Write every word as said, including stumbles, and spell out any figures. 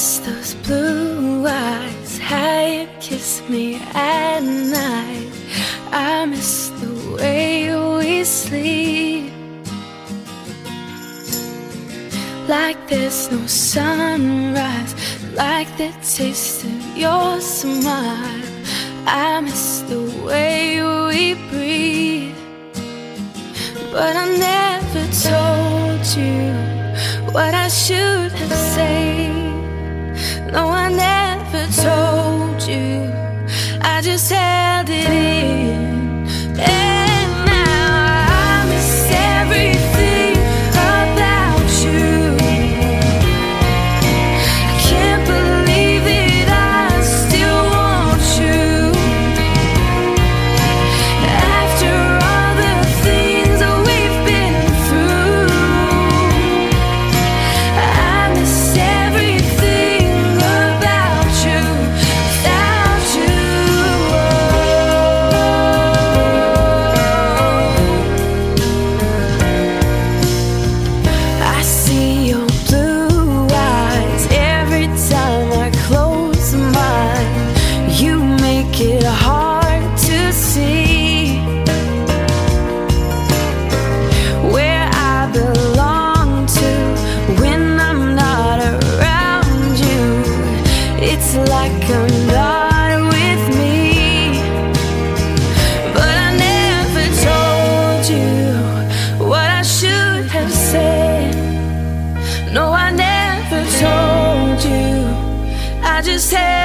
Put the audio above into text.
miss those blue eyes, how you kiss me at night. I miss the way we sleep, like there's no sunrise, like the taste of your smile. I miss the way we breathe, but I never told you what I should have said. No, I never told you, I just held it in. And now I miss everything about you. I can't believe that I still want you, after all the things that we've been through. I miss everything about you without you. I see your blue eyes every time I close mine. You make it hard to see where I belong to when I'm not around you. It's like I'm not with me, but I never told you what I should have said. No, I never told you, I just had